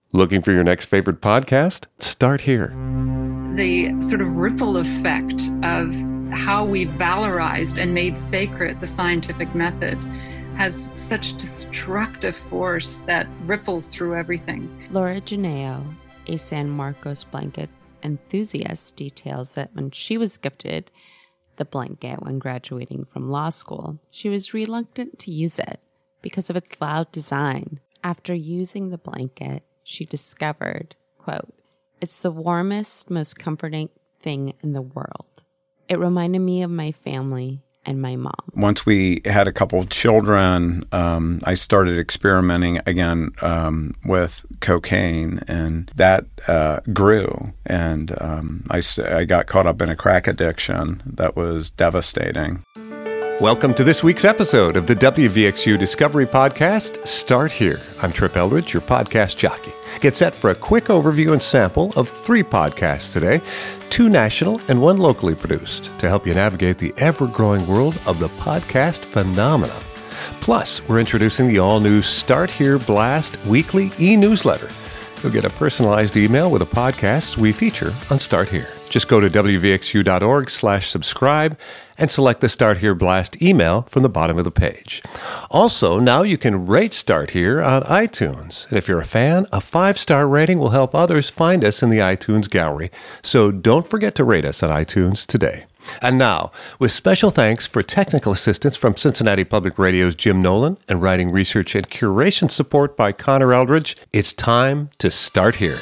Looking for your next favorite podcast? Start here. The sort of ripple effect of how we valorized and made sacred the scientific method has such destructive force that ripples through everything. Laura Genao, a San Marcos blanket enthusiast, details that when she was gifted the blanket when graduating from law school, she was reluctant to use it because of its loud design. After using the blanket, she discovered, quote, "It's the warmest, most comforting thing in the world. It reminded me of my family and my mom." Once we had a couple of children, I started experimenting again with cocaine, and that grew. And I got caught up in a crack addiction that was devastating. Welcome to this week's episode of the WVXU Discovery Podcast, Start Here. I'm Trip Eldridge, your podcast jockey. Get set for a quick overview and sample of 3 podcasts today, 2 national and 1 locally produced, to help you navigate the ever-growing world of the podcast phenomenon. Plus, we're introducing the all-new Start Here Blast weekly e-newsletter. You'll get a personalized email with the podcasts we feature on Start Here. Just go to wvxu.org/subscribe and select the Start Here Blast email from the bottom of the page. Also, now you can rate Start Here on iTunes. And if you're a fan, a 5-star rating will help others find us in the iTunes gallery. So don't forget to rate us on iTunes today. And now, with special thanks for technical assistance from Cincinnati Public Radio's Jim Nolan and writing, research, and curation support by Connor Eldridge, it's time to start here.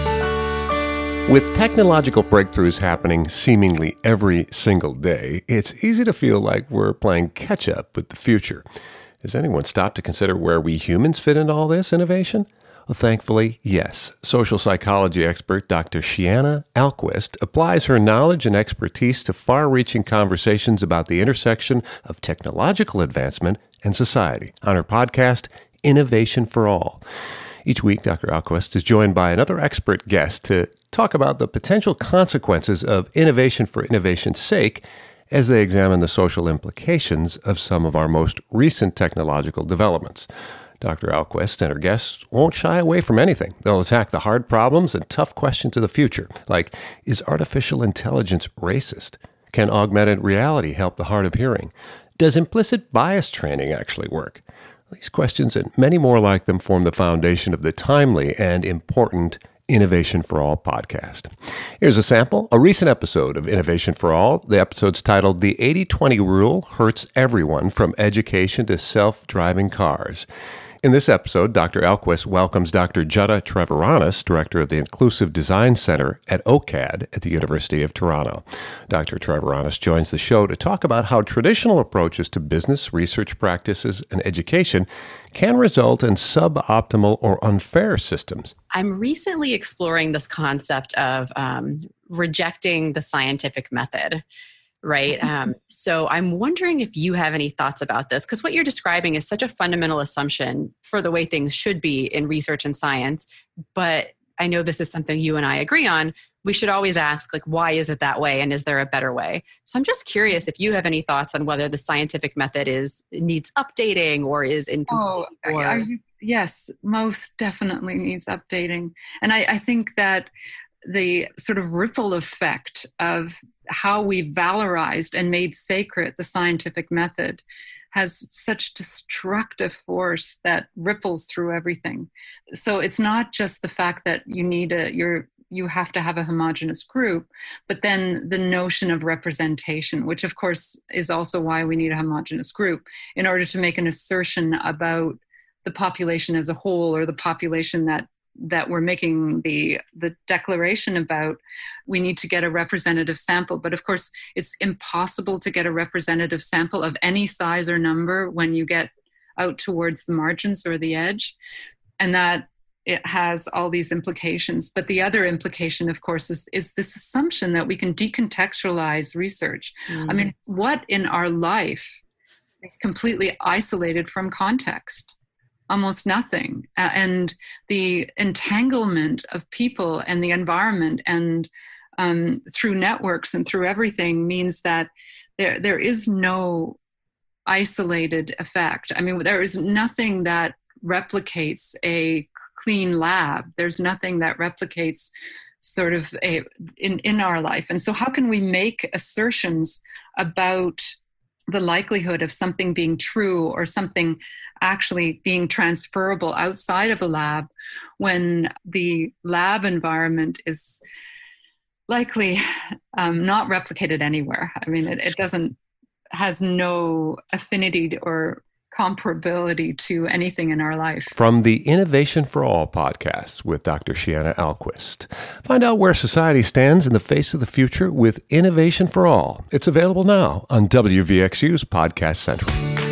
With technological breakthroughs happening seemingly every single day, it's easy to feel like we're playing catch-up with the future. Has anyone stopped to consider where we humans fit into all this innovation? Well, thankfully, yes. Social psychology expert Dr. Shiana Alquist applies her knowledge and expertise to far-reaching conversations about the intersection of technological advancement and society on her podcast, Innovation for All. Each week, Dr. Alquist is joined by another expert guest to talk about the potential consequences of innovation for innovation's sake as they examine the social implications of some of our most recent technological developments. Dr. Alquist and her guests won't shy away from anything. They'll attack the hard problems and tough questions of the future, like, is artificial intelligence racist? Can augmented reality help the hard of hearing? Does implicit bias training actually work? These questions and many more like them form the foundation of the timely and important Innovation for All podcast. Here's a sample, a recent episode of Innovation for All. The episode's titled The 80-20 Rule Hurts Everyone from Education to Self-Driving Cars. In this episode, Dr. Alquist welcomes Dr. Jutta Treviranus, director of the Inclusive Design Center at OCAD at the University of Toronto. Dr. Treviranus joins the show to talk about how traditional approaches to business, research practices, and education can result in suboptimal or unfair systems. I'm recently exploring this concept of rejecting the scientific method. Right. So I'm wondering if you have any thoughts about this, because what you're describing is such a fundamental assumption for the way things should be in research and science. But I know this is something you and I agree on. We should always ask, like, why is it that way? And is there a better way? So I'm just curious if you have any thoughts on whether the scientific method needs updating or is incomplete. Yes, most definitely needs updating. And I think that the sort of ripple effect of how we valorized and made sacred the scientific method has such destructive force that ripples through everything. So it's not just the fact that you have to have a homogeneous group, but then the notion of representation, which of course is also why we need a homogeneous group in order to make an assertion about the population as a whole, or the population that we're making the declaration about. We need to get a representative sample. But of course, it's impossible to get a representative sample of any size or number when you get out towards the margins or the edge. And that it has all these implications. But the other implication, of course, is this assumption that we can decontextualize research. I mean, what in our life is completely isolated from context? Almost nothing. And the entanglement of people and the environment and through networks and through everything means that there is no isolated effect. I mean, there is nothing that replicates a clean lab. There's nothing that replicates sort of in our life. And so how can we make assertions about the likelihood of something being true or something actually being transferable outside of a lab when the lab environment is likely not replicated anywhere? I mean, it has no affinity or comparability to anything in our life. From the Innovation for All podcast with Dr. Shiana Alquist. Find out where society stands in the face of the future with Innovation for All. It's available now on WVXU's Podcast Central.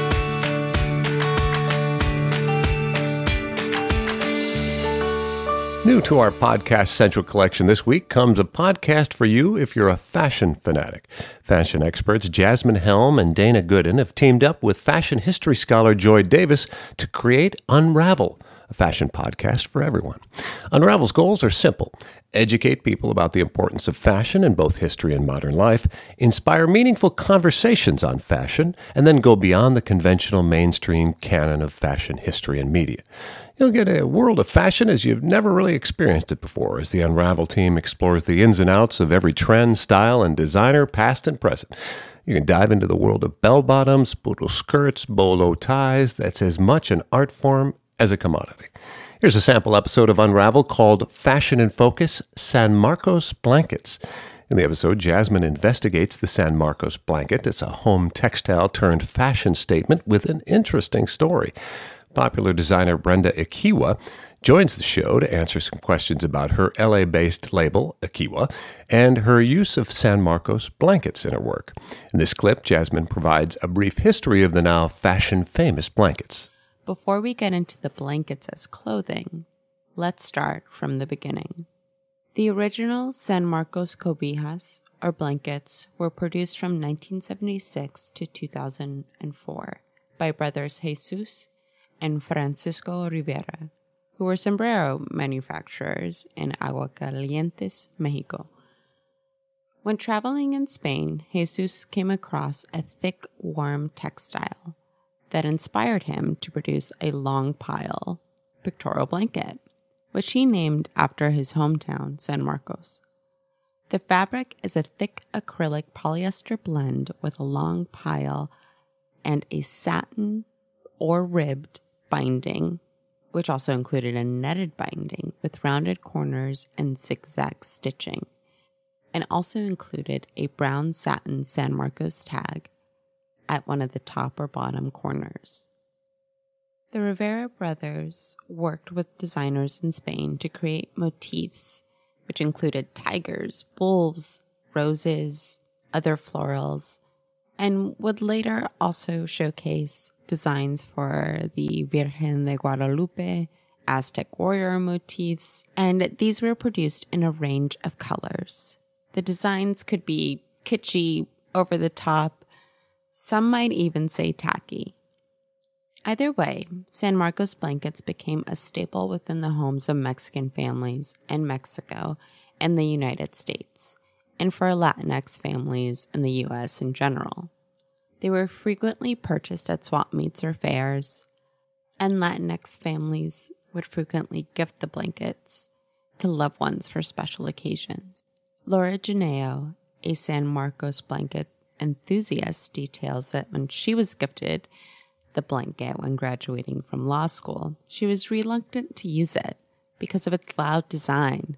New to our Podcast Central collection this week comes a podcast for you if you're a fashion fanatic. Fashion experts Jasmine Helm and Dana Gooden have teamed up with fashion history scholar Joy Davis to create Unravel, a fashion podcast for everyone. Unravel's goals are simple: educate people about the importance of fashion in both history and modern life, inspire meaningful conversations on fashion, and then go beyond the conventional mainstream canon of fashion history and media. You'll get a world of fashion as you've never really experienced it before, as the Unravel team explores the ins and outs of every trend, style, and designer, past and present. You can dive into the world of bell-bottoms, poodle skirts, bolo ties. That's as much an art form as a commodity. Here's a sample episode of Unravel called Fashion in Focus, San Marcos Blankets. In the episode, Jasmine investigates the San Marcos blanket. It's a home textile turned fashion statement with an interesting story. Popular designer Brenda Ikiwa joins the show to answer some questions about her LA-based label, Ikiwa, and her use of San Marcos blankets in her work. In this clip, Jasmine provides a brief history of the now fashion-famous blankets. Before we get into the blankets as clothing, let's start from the beginning. The original San Marcos cobijas, or blankets, were produced from 1976 to 2004 by brothers Jesus and Francisco Rivera, who were sombrero manufacturers in Aguascalientes, Mexico. When traveling in Spain, Jesus came across a thick, warm textile that inspired him to produce a long pile pictorial blanket, which he named after his hometown, San Marcos. The fabric is a thick acrylic polyester blend with a long pile and a satin or ribbed binding, which also included a netted binding with rounded corners and zigzag stitching, and also included a brown satin San Marcos tag at one of the top or bottom corners. The Rivera brothers worked with designers in Spain to create motifs, which included tigers, wolves, roses, other florals, and would later also showcase designs for the Virgen de Guadalupe, Aztec warrior motifs, and these were produced in a range of colors. The designs could be kitschy, over the top, some might even say tacky. Either way, San Marcos blankets became a staple within the homes of Mexican families in Mexico and the United States, and for Latinx families in the U.S. in general. They were frequently purchased at swap meets or fairs, and Latinx families would frequently gift the blankets to loved ones for special occasions. Laura Janeo, a San Marcos blanket enthusiast, details that when she was gifted the blanket when graduating from law school, she was reluctant to use it because of its loud design.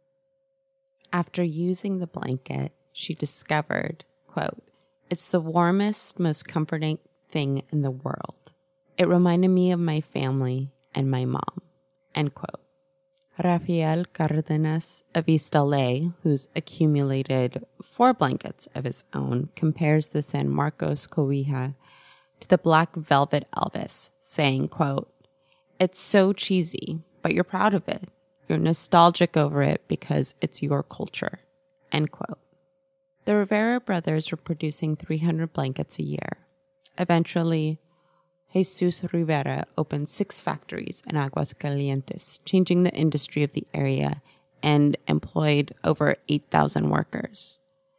After using the blanket, she discovered, quote, "It's the warmest, most comforting thing in the world. It reminded me of my family and my mom," end quote. Rafael Cardenas of East LA, who's accumulated 4 blankets of his own, compares the San Marcos cobija to the Black Velvet Elvis, saying, quote, "It's so cheesy, but you're proud of it. You're nostalgic over it because it's your culture," end quote. The Rivera brothers were producing 300 blankets a year. Eventually, Jesus Rivera opened 6 factories in Aguascalientes, changing the industry of the area and employed over 8,000 workers.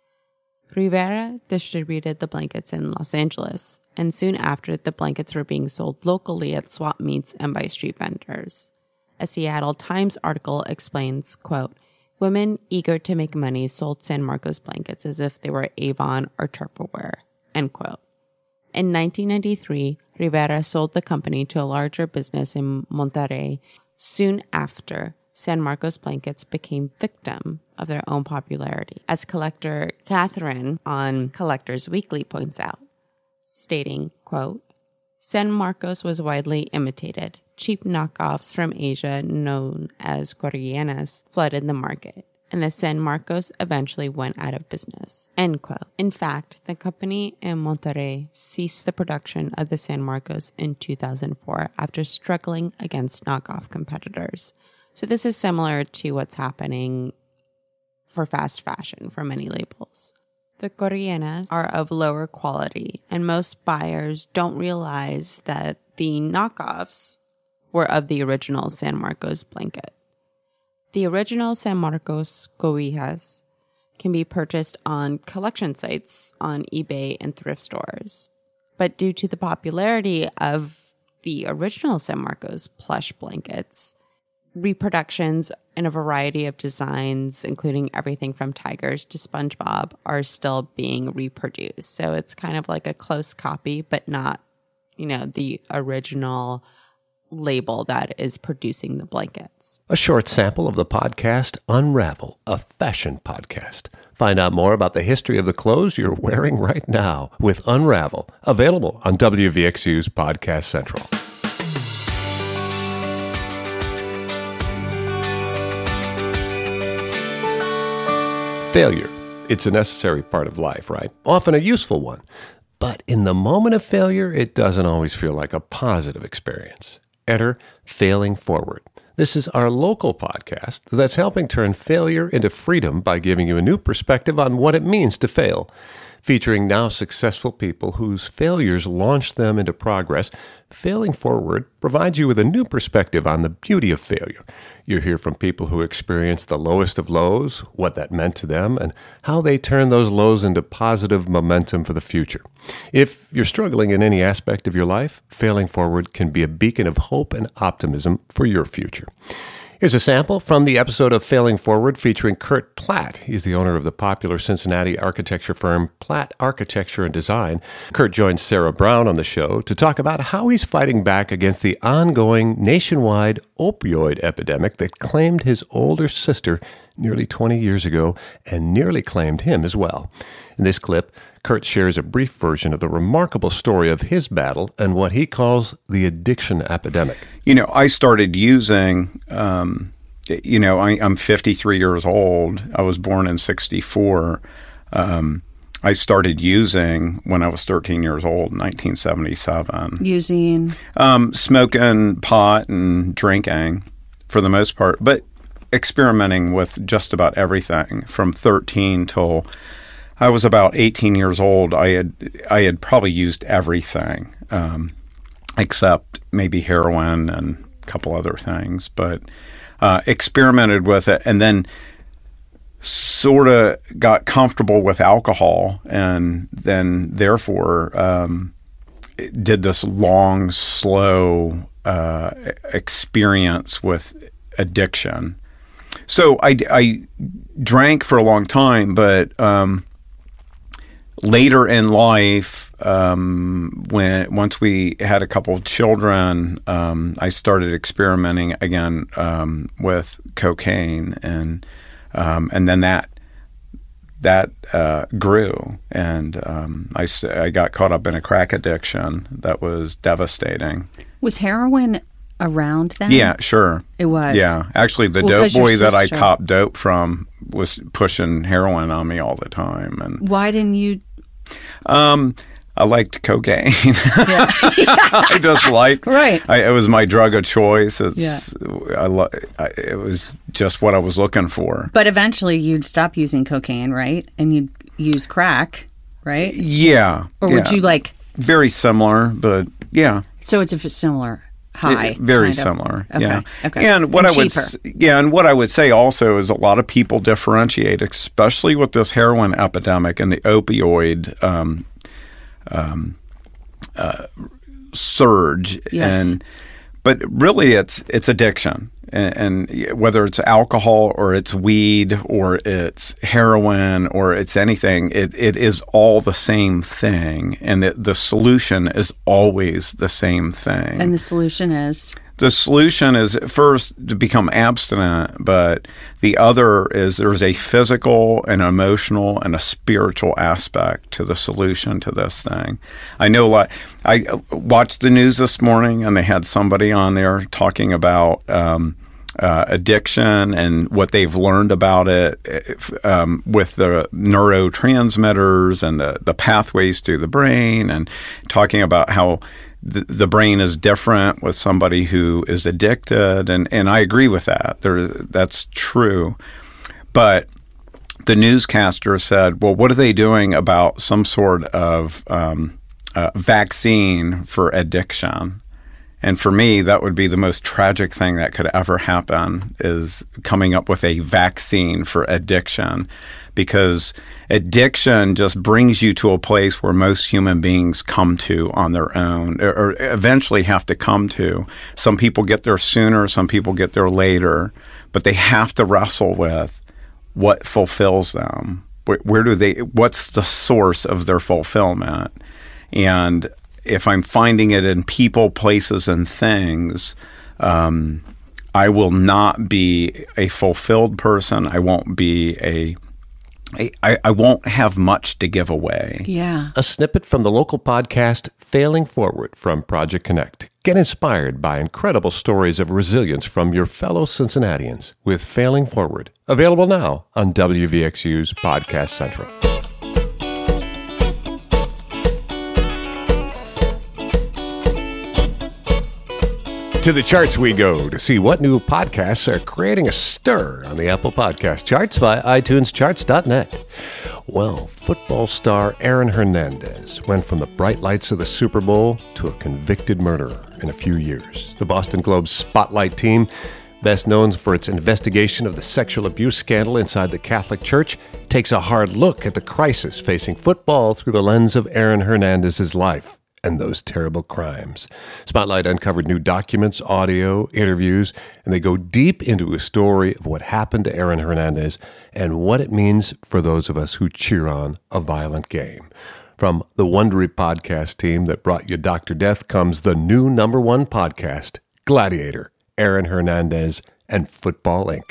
Rivera distributed the blankets in Los Angeles, and soon after, the blankets were being sold locally at swap meets and by street vendors. A Seattle Times article explains, quote, women eager to make money sold San Marcos blankets as if they were Avon or Tupperware, end quote. In 1993, Rivera sold the company to a larger business in Monterrey. Soon after, San Marcos blankets became victim of their own popularity, as collector Catherine on Collectors Weekly points out, stating, quote, San Marcos was widely imitated. Cheap knockoffs from Asia, known as Corrienas, flooded the market, and the San Marcos eventually went out of business, end quote. In fact, the company in Monterrey ceased the production of the San Marcos in 2004 after struggling against knockoff competitors. So this is similar to what's happening for fast fashion for many labels. The Corrienas are of lower quality, and most buyers don't realize that the knockoffs were of the original San Marcos blanket. The original San Marcos cobijas can be purchased on collection sites on eBay and thrift stores. But due to the popularity of the original San Marcos plush blankets, reproductions in a variety of designs, including everything from tigers to SpongeBob, are still being reproduced. So it's kind of like a close copy, but not, the original label that is producing the blankets. A short sample of the podcast Unravel, a fashion podcast. Find out more about the history of the clothes you're wearing right now with Unravel, available on WVXU's Podcast Central. Failure. It's a necessary part of life, right? Often a useful one. But in the moment of failure, it doesn't always feel like a positive experience. Enter Failing Forward. This is our local podcast that's helping turn failure into freedom by giving you a new perspective on what it means to fail. Featuring now successful people whose failures launched them into progress, Failing Forward provides you with a new perspective on the beauty of failure. You hear from people who experienced the lowest of lows, what that meant to them, and how they turned those lows into positive momentum for the future. If you're struggling in any aspect of your life, Failing Forward can be a beacon of hope and optimism for your future. Here's a sample from the episode of Failing Forward featuring Kurt Platt. He's the owner of the popular Cincinnati architecture firm Platt Architecture and Design. Kurt joins Sarah Brown on the show to talk about how he's fighting back against the ongoing nationwide opioid epidemic that claimed his older sister nearly 20 years ago and nearly claimed him as well. In this clip, Kurt shares a brief version of the remarkable story of his battle and what he calls the addiction epidemic. I started using, I'm 53 years old. I was born in 64. I started using when I was 13 years old, 1977. Using? Smoking pot and drinking for the most part, but experimenting with just about everything from 13 till I was about 18 years old. I had probably used everything, except maybe heroin and a couple other things, but experimented with it and then sort of got comfortable with alcohol and then therefore did this long, slow experience with addiction. So I drank for a long time, but later in life, once we had a couple of children, I started experimenting again with cocaine, and then that grew, and I got caught up in a crack addiction that was devastating. Was heroin around then? Yeah, sure. It was? Yeah. Actually, the dope boy that I copped dope from was pushing heroin on me all the time. And why didn't you? I liked cocaine. Yeah. I just liked. Right. It was my drug of choice. It was just what I was looking for. But eventually you'd stop using cocaine, right? And you'd use crack, right? Yeah. Or would you like... Very similar, but yeah. So it's a similar high. Very similar. Okay. Yeah. Okay. And what I would say also is a lot of people differentiate, especially with this heroin epidemic and the opioid surge. Yes. But really, it's addiction. And whether it's alcohol or it's weed or it's heroin or it's anything, it is all the same thing. And the solution is always the same thing. And the solution is? The solution is first to become abstinent, but the other is there's a physical, an emotional, and a spiritual aspect to the solution to this thing. I know, I watched the news this morning, and they had somebody on there talking about addiction and what they've learned about it with the neurotransmitters and the pathways to the brain, and talking about how the brain is different with somebody who is addicted, and I agree with that. That's true. But the newscaster said, well, what are they doing about some sort of vaccine for addiction? And for me, that would be the most tragic thing that could ever happen, is coming up with a vaccine for addiction, because addiction just brings you to a place where most human beings come to on their own, or eventually have to come to. Some people get there sooner, some people get there later, but they have to wrestle with what fulfills them. What's the source of their fulfillment? And if I'm finding it in people, places, and things, I will not be a fulfilled person. I won't be I won't have much to give away. Yeah. A snippet from the local podcast, Failing Forward from Project Connect. Get inspired by incredible stories of resilience from your fellow Cincinnatians with Failing Forward. Available now on WVXU's Podcast Central. To the charts we go to see what new podcasts are creating a stir on the Apple Podcast charts via iTunescharts.net. Well, football star Aaron Hernandez went from the bright lights of the Super Bowl to a convicted murderer in a few years. The Boston Globe's Spotlight team, best known for its investigation of the sexual abuse scandal inside the Catholic Church, takes a hard look at the crisis facing football through the lens of Aaron Hernandez's life and those terrible crimes. Spotlight uncovered new documents, audio, interviews, and they go deep into a story of what happened to Aaron Hernandez and what it means for those of us who cheer on a violent game. From the Wondery podcast team that brought you Dr. Death comes the new #1 podcast, Gladiator, Aaron Hernandez, and Football Inc.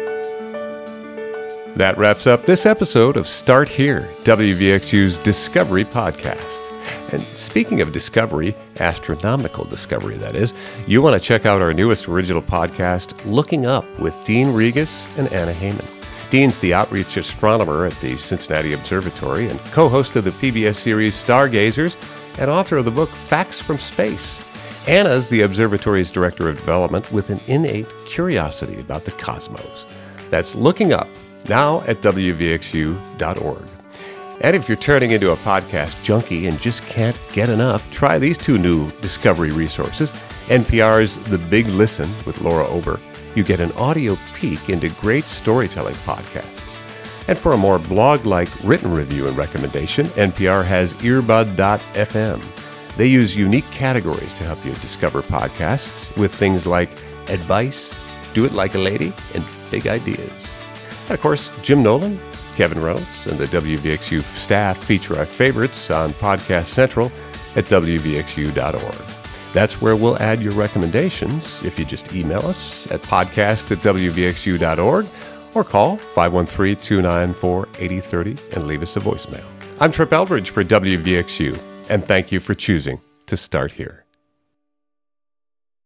That wraps up this episode of Start Here, WVXU's Discovery podcast. And speaking of discovery, astronomical discovery that is, you want to check out our newest original podcast, Looking Up, with Dean Regas and Anna Heyman. Dean's the outreach astronomer at the Cincinnati Observatory and co-host of the PBS series Stargazers and author of the book Facts from Space. Anna's the observatory's director of development with an innate curiosity about the cosmos. That's Looking Up, now at WVXU.org. And if you're turning into a podcast junkie and just can't get enough, try these two new Discovery resources. NPR's The Big Listen with Laura Ober. You get an audio peek into great storytelling podcasts. And for a more blog-like written review and recommendation, NPR has Earbud.fm. They use unique categories to help you discover podcasts with things like advice, do it like a lady, and big ideas. And of course, Jim Nolan, Kevin Reynolds, and the WVXU staff feature our favorites on Podcast Central at WVXU.org. That's where we'll add your recommendations if you just email us at podcast@WVXU.org or call 513-294-8030 and leave us a voicemail. I'm Trip Eldridge for WVXU, and thank you for choosing to start here.